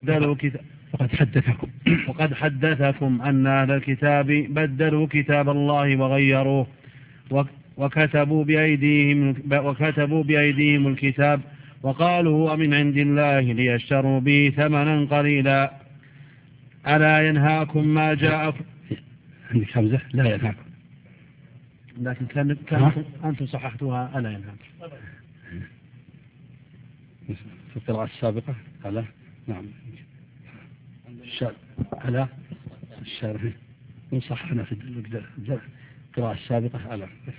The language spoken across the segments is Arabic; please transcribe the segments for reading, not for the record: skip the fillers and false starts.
وقد حدثكم أن أهل الكتاب بدلوا كتاب الله وغيروه وكتبوا بأيديهم الكتاب وقالوا هو من عند الله ليشتروا به ثمنا قليلا. ألا ينهاكم ما جاءكم. عندك همزة لا ينهاكم، لكن أنتم صححتوها ألا ينهاكم في القراءة السابقة. ألا نعم ألا الشارح نصححنا في القراءة السابقة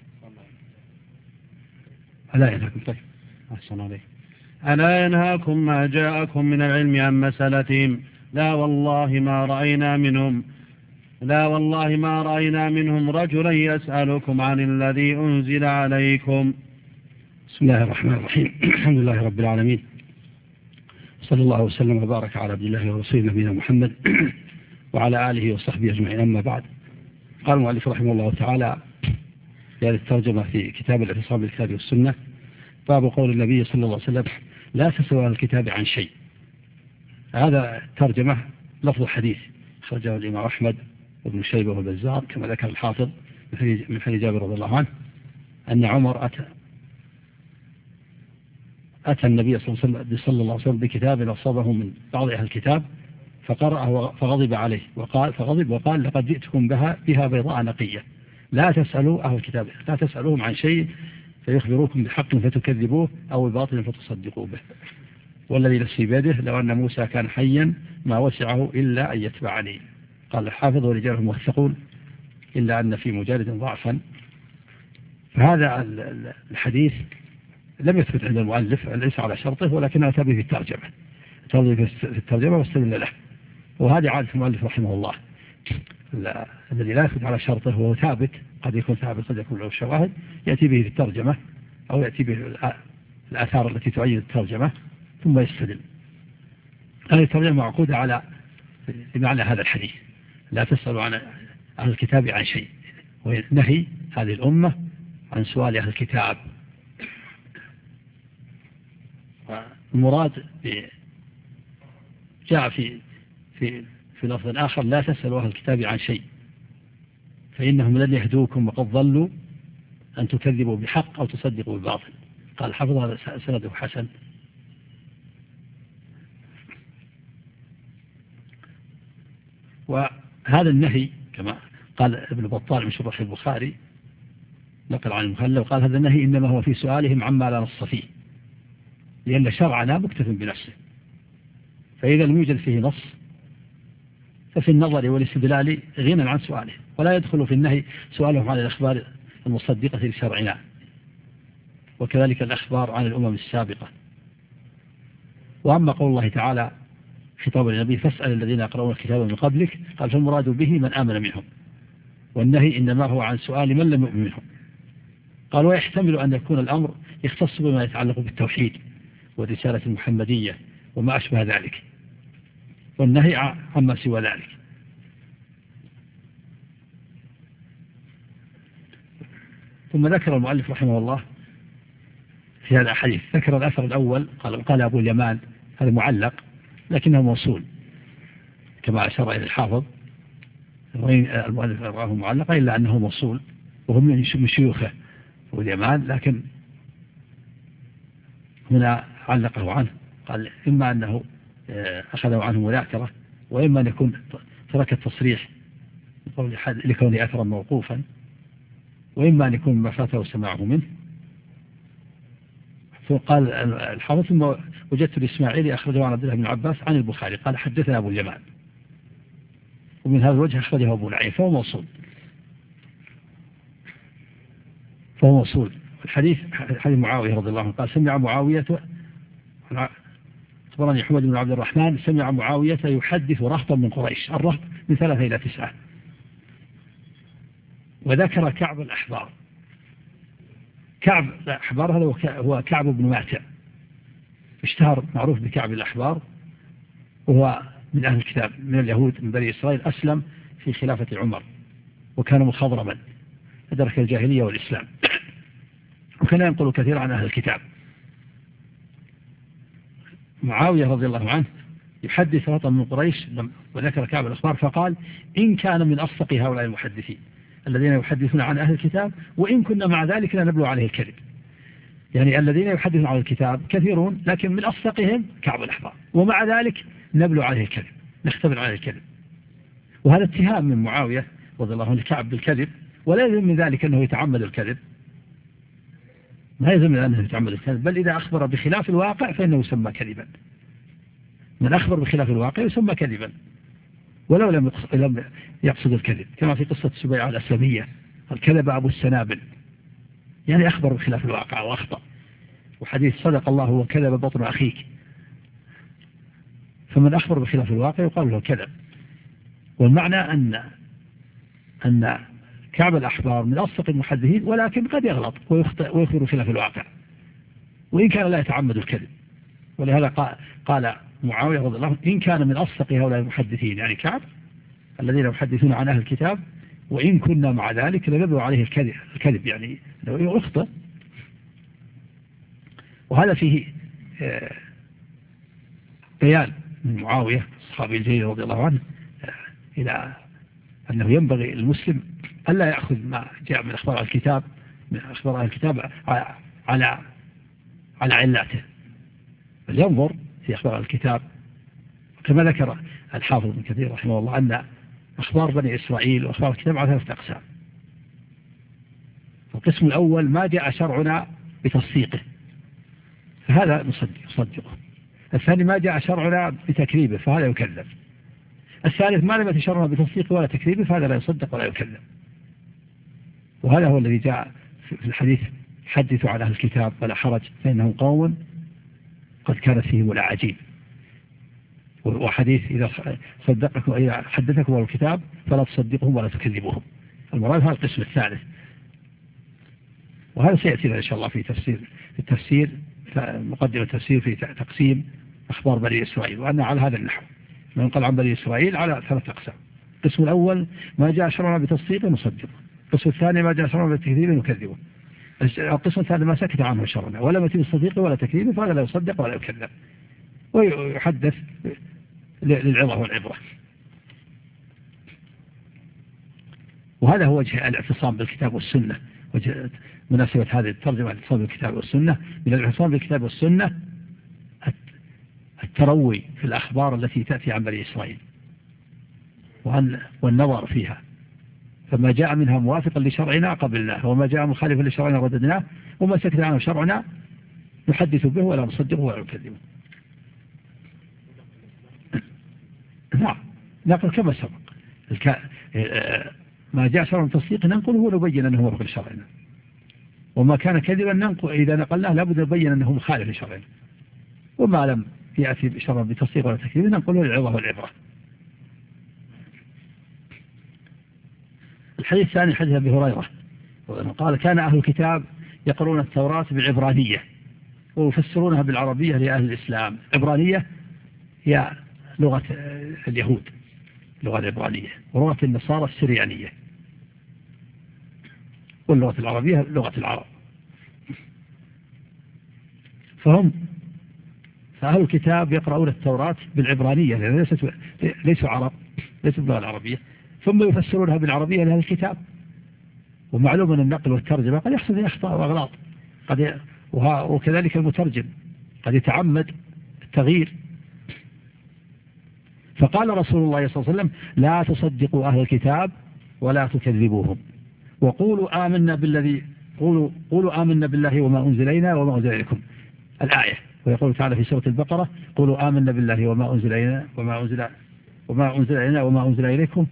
ألا ينهاكم. طيب أحسن عليك. ألا ينهاكم ما جاءكم من العلم عن مسألتهم لا والله ما رأينا منهم رجلا يسألكم عن الذي أنزل عليكم. بسم الله الرحمن الرحيم. الحمد لله رب العالمين، صلى الله وسلم وبارك على عبد الله ورسوله نبينا محمد وعلى آله وصحبه أجمعين. أما بعد، قال المؤلف رحمه الله تعالى في هذه الترجمة في كتاب الاعتصام بالكتاب والسنة: باب قول النبي صلى الله عليه وسلم لا تسألوا أهل الكتاب عن شيء. هذا ترجمة لفظ الحديث أخرجه الإمام أحمد وابن شيبة والبزار كما ذكر الحافظ من حديث جابر رضي الله عنه أن عمر أتى النبي صلى الله عليه وسلم بكتاب أصابه من بعض أهل الكتاب فقرأه فغضب عليه وقال لقد جئتكم بها بيضاء نقية، لا تسألوا أهل الكتاب، لا تسألوهم عن شيء فيخبروكم بحق فتكذبوه أو بباطل فتصدقوا به، والذي نفسي بيده لو أن موسى كان حيا ما وسعه إلا أن يتبعني. قال الحافظ ورجاله موثقون إلا أن في مجالد ضعفا. فهذا الحديث لم يثبت عند المؤلف، ليس على شرطه، ولكنه أتى به في الترجمة واستدل له، وهذه عادة المؤلف رحمه الله. الذي لا يثبت على شرطه وهو ثابت، قد يكون ثابت قد يكون له شواهد، يأتي به في الترجمة أو يأتي به الآثار التي تؤيد الترجمة ثم يستدل. هذه الترجمة معقودة على بمعنى هذا الحديث: لا تسألوا عن أهل الكتاب عن شيء، ونهي هذه الأمة عن سؤال أهل الكتاب. المراد جاء في لفظ آخر: لا تسألوا أهل الكتاب عن شيء فإنهم لن يهدوكم وقد ضلوا أن تكذبوا بحق أو تصدقوا بباطل. قال الحافظ هذا سنده حسن. وهذا النهي كما قال ابن بطال من شرح البخاري نقل عن المخلل، وقال هذا النهي إنما هو في سؤالهم عما لا نص فيه، لأن شرعنا مكتف بنفسه، فإذا لم يوجد فيه نص ففي النظر والاستدلال غنى عن سؤاله، ولا يدخل في النهي سؤالهم عن الأخبار المصدقة لشرعنا، وكذلك الأخبار عن الأمم السابقة. وأما قول الله تعالى خطاب النبي: فاسأل الذين يقرؤون الكتاب من قبلك، قال فالمراد به من آمن منهم، والنهي إنما هو عن سؤال من لم يؤمن منهم. قال ويحتمل أن يكون الأمر يختص بما يتعلق بالتوحيد والرسالة المحمدية وما أشبه ذلك، والنهي عما سوى ذلك. ثم ذكر المؤلف رحمه الله في هذا الحديث، ذكر الأثر الأول قال أبو اليمان، هذا معلق لكنه موصول كما أشار إلى الحافظ، المؤلف رآه معلقا إلا أنه موصول، وهم من شيوخه أبو اليمان، لكن هنا علقه عنه، قال إما أنه أخذه عنه مذاكرة، وإما أن يكون ترك التصريح لكونه أثرا موقوفا، وإما أن يكون ما فاته سماعه منه. فقال الحافظ: ثم وجدت الإسماعيلي أخرجه عن عبد الله بن عباس عن البخاري قال حدثنا أبو اليمان، ومن هذا الوجه أخرجه أبو نعيم، فهو موصول. الحديث حديث معاوية رضي الله عنه قال: سمع معاوية، أخبرني حمد بن عبد الرحمن، سمع معاوية يحدث رهطا من قريش، الرهط من 3 إلى 9. وذكر كعب الأحبار. كعب الأحبار هذا هو كعب بن ماتع، اشتهر معروف بكعب الأحبار، وهو من أهل الكتاب من اليهود من بني إسرائيل، أسلم في خلافة عمر، وكان مخضرما أدرك الجاهلية والإسلام، وكان ينقل كثيرا عن أهل الكتاب. معاوية رضي الله عنه يحدث رطا من قريش وذكر كعب الأخبار فقال إن كان من أصدق هؤلاء المحدثين الذين يحدثون عن أهل الكتاب وإن كنا مع ذلك لا نبلو عليه الكذب. يعني الذين يحدثون عن الكتاب كثيرون لكن من أصدقهم كعب الأحبار، ومع ذلك نبلو عليه الكذب، نختبر عليه الكذب. وهذا اتهام من معاوية رضي الله عنه كعب بالكذب، ولا يلزم من ذلك أنه يتعمد الكذب، ما يلزم أنه يتعمد الكذب، بل إذا أخبر بخلاف الواقع فإنه يسمى كذبا. من أخبر بخلاف الواقع يسمى كذبا ولو لم يقصد الكذب، كما في قصة سبيعة الأسلمية الكذب أبو السنابل، يعني أخبر بخلاف الواقع وأخطأ. وحديث صدق الله وكذب بطن أخيك، فمن أخبر بخلاف الواقع يقال له كذب. والمعنى أن كعب الأحبار من أصدق المحدثين، ولكن قد يغلط ويخطئ ويخبر بخلاف الواقع وإن كان لا يتعمد الكذب. ولهذا قال معاوية رضي الله عنه إن كان من أصدق هؤلاء المحدثين، يعني كعب الذين يحدثون عن أهل الكتاب، وإن كنا مع ذلك لنبلو عليه الكذب، يعني لو يخطئ. وهذا فيه بيان من معاوية الصحابي الجليل رضي الله عنه إلى أنه ينبغي المسلم ألا يأخذ ما جاء من أخبار الكتاب على علاته، بل ينظر في أخبار الكتاب. كما ذكر الحافظ ابن كثير رحمه الله أن أخبار بني إسرائيل وأخبار الكتاب على 3 أقسام. القسم الأول ما جاء شرعنا بتصديقه فهذا نصدقه. الثاني ما جاء شرعنا بتكذيبه فهذا يكذب. الثالث ما لم يأت شرعنا بتصديقه ولا تكذيبه فهذا لا يصدق ولا يكذب. وهذا هو الذي جاء في الحديث حدثوا على أهل الكتاب ولا حرج فإنهم قوم قد كانت فيهم الأعاجيب. وحديث إذا صدقكم إذا حدثكم الكتاب فلا تصدقهم ولا تكذبوهم. المراد هذا القسم الثالث، وهذا سيأتينا إن شاء الله في التفسير مقدمة التفسير في تقسيم أخبار بني إسرائيل، وأن على هذا النحو من قال عن بني إسرائيل على 3 أقسام. القسم الأول ما جاء شرعنا بتصديقه نصدقه، القسم الثاني ما جاء شرعنا بتكذيبه نكذبه، القسم الثالث ما سكت عنه شرعنا ولم يتم تصديقه ولا تكذيبه فهذا لا يصدق ولا يكذب، ويحدث للعظة والعبرة. وهذا هو وجه الاعتصام بالكتاب والسنة، وجه مناسبة هذه الترجمة الاعتصام بالكتاب والسنة. من الاعتصام بالكتاب والسنة التروي في الأخبار التي تأتي عن بني إسرائيل والنظر فيها، فما جاء منها موافقا لشرعنا قبلناه، وما جاء مخالفا لشرعنا رددناه، وما سكت عنه شرعنا نحدث به ولا نصدقه ولا نكذبه. نعم نقل كما سبق ما جاء شرع تصديق ننقله ونبين أنه موافق لشرعنا، وما كان كذبا ننقل إذا نقلناه لابد نبين أنه مخالف لشرعنا، وما لم يأتي بشرع بتصديق ولا تكذيب ننقله للعظة والعبرة. الحديث الثاني حديث أبي هريرة قال كان أهل الكتاب يقرؤون التوراة بالعبرانية ويفسرونها بالعربية لأهل الإسلام. عبرانية هي لغة اليهود، لغة العبرانية، ولغة النصارى السريانية، واللغة العربية لغة العرب. فأهل الكتاب يقرؤون التوراة بالعبرانية لأن ليسوا عرب، ليسوا باللغة العربية، ثم يفسرونها بالعربية لأهل الكتاب. ومعلوم أن النقل والترجمة قد يحصل فيه أخطاء وأغلاط، وكذلك المترجم قد يتعمد التغيير. فقال رسول الله صلى الله عليه وسلم لا تصدقوا أهل الكتاب ولا تكذبوهم وقولوا آمنا بالذي قولوا آمنا بالله وما أنزل إلينا وما أنزل إليكم الآية. ويقول تعالى في سورة البقرة قولوا آمنا بالله وما أنزل إلينا وما أنزل إلينا وما أنزل إليكم،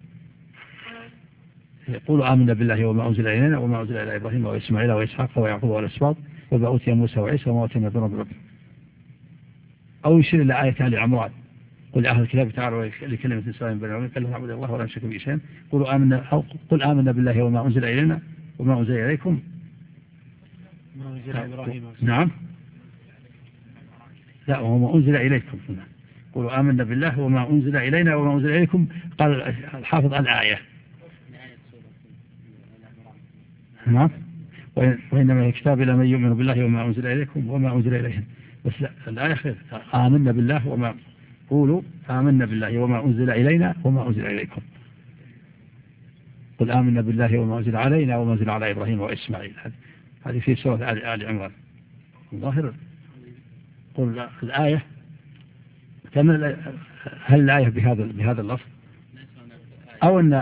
قولوا آمنا بالله وما أنزل إلينا وما أنزل إلى إبراهيم وإسماعيل وإسحاق ويعقوب والأسباط وما أوتي موسى وعيسى وما أوتي النبيون من ربهم. أو يشير إلى آية آل عمران قل أهل الكتاب تعالوا لكلمة سواء بيننا كلمة نعبد الله ولا نشرك به شيئا قولوا آمنا أو قل آمنا بالله وما أنزل إلينا وما أنزل إليكم. نعم لا وما أنزل إليكم، قولوا آمنا بالله وما أنزل إلينا وما أنزل إليكم. قال الحافظ الآية نعم وإنما الكتاب إلى من يؤمن بالله وما أنزل إليكم وما أنزل إليهم، بس لا الآية خير آمنا بالله قولوا آمنا بالله وما أنزل إلينا وما أنزل إليكم. قل آمنا بالله وما أنزل علينا وما أنزل على إبراهيم وإسماعيل. هذه في سورة آل عمران. الظاهر قل الآية هل الآية بهذا اللفظ أو أن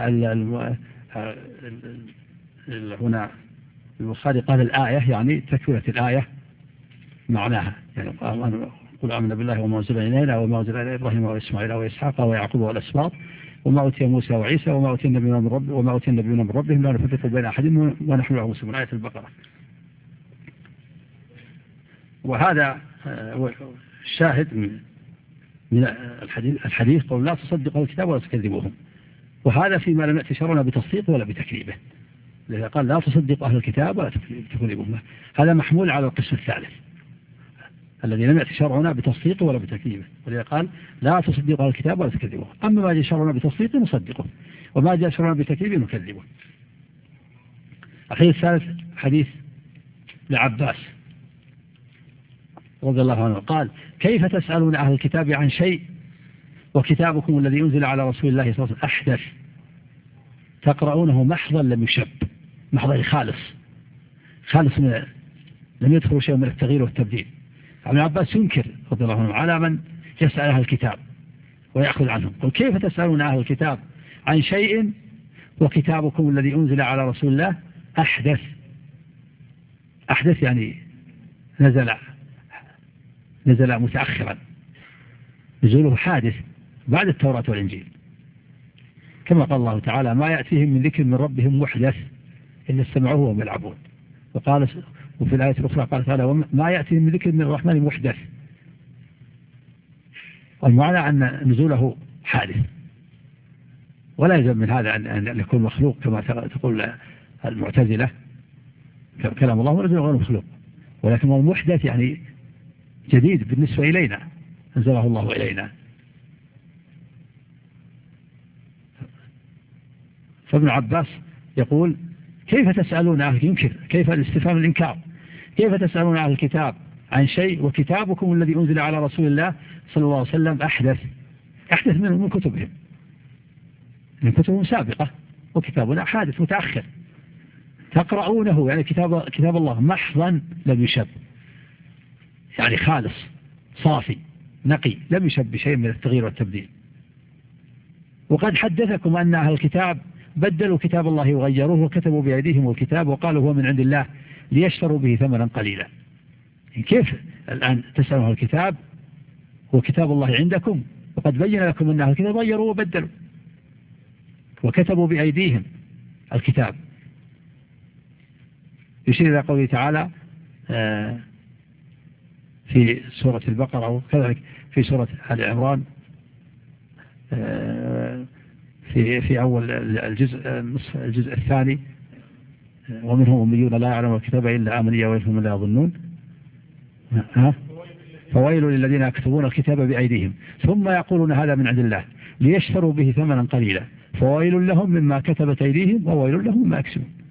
هنا البخاري قال الآية يعني تكملة الآية معناها، يعني قل آمنا بالله وما أنزل إلينا وما أنزل إلى إبراهيم وإسماعيل وإسحاق ويعقوب والأسباط وما أوتي موسى وعيسى وما أوتي النبيون من ربهم لا نفرق بين أحد ونحن له مسلمون. آية البقرة. وهذا الشاهد من الحديث قول لا تصدقوا الكتاب ولا تكذبوهم، وهذا فيما لم يأتي شرعنا بتصديقه ولا بتكذيبه. لذا قال لا تصدقوا أهل الكتاب ولا تكذبوهم، هذا محمول على القسم الثالث الذي لم يأتي شرعنا بتصديقه ولا بتكذيبه، ولذا قال لا تصدقوا أهل الكتاب ولا تكذبوه. أما ما جاء شرعنا بتصديقه نصدقه، وما جاء شرعنا بتكذيبه نكذبه. الحديث الثالث حديث لعباس رضي الله عنه قال كيف تسألون أهل الكتاب عن شيء وكتابكم الذي أنزل على رسول الله صلى الله عليه وسلم أحدث تقرؤونه محضا لم يشب، محضا خالص لم يدخل شيء من التغيير والتبديل. ابن عباس ينكر رضي الله عنه على من يسأل أهل الكتاب ويأخذ عنهم. قل كيف تسألون أهل الكتاب عن شيء وكتابكم الذي أنزل على رسول الله أحدث يعني نزل متأخرا، نزوله حادث بعد التوراة والإنجيل، كما قال الله تعالى ما يأتيهم من ذكر من ربهم محدث إلا استمعوه وهم يلعبون. وقال وفي الآية الأخرى قال تعالى ما يأتيهم من ذكر من الرحمن محدث، والمعنى أن نزوله حادث، ولا يلزم من هذا أن يكون مخلوق كما تقول المعتزلة كلام الله ونزل غير مخلوق، ولكن هو محدث يعني جديد بالنسبة إلينا أنزله الله إلينا. فابن عباس يقول كيف تسألون أهل ينكر، كيف الاستفهام الإنكار، كيف تسألون أهل الكتاب عن شيء وكتابكم الذي أنزل على رسول الله صلى الله عليه وسلم أحدث من كتبهم، من كتبهم سابقة وكتابنا حادث متأخر، تقرؤونه يعني كتاب الله محضا لم يشب، يعني خالص صافي نقي لم يشب بشيء من التغيير والتبديل. وقد حدثكم أن أهل الكتاب بدلوا كتاب الله وغيروه وكتبوا بأيديهم الكتاب وقالوا هو من عند الله ليشتروا به ثمنا قليلا. كيف الآن تسألوا الكتاب هو كتاب الله عندكم وقد بين لكم أن أهل الكتاب غيروا وبدلوا وكتبوا بأيديهم الكتاب. يشير إلى قوله تعالى في سورة البقرة وكذلك في سورة آل عمران في أول الجزء الثاني ومنهم أميون لا يعلمون الكتاب إلا أمنية وهم لا يظنون فويل للذين يكتبون الكتاب بأيديهم ثم يقولون هذا من عند الله ليشتروا به ثمنا قليلا فويل لهم مما كتبت أيديهم وويل لهم مما يكسبون.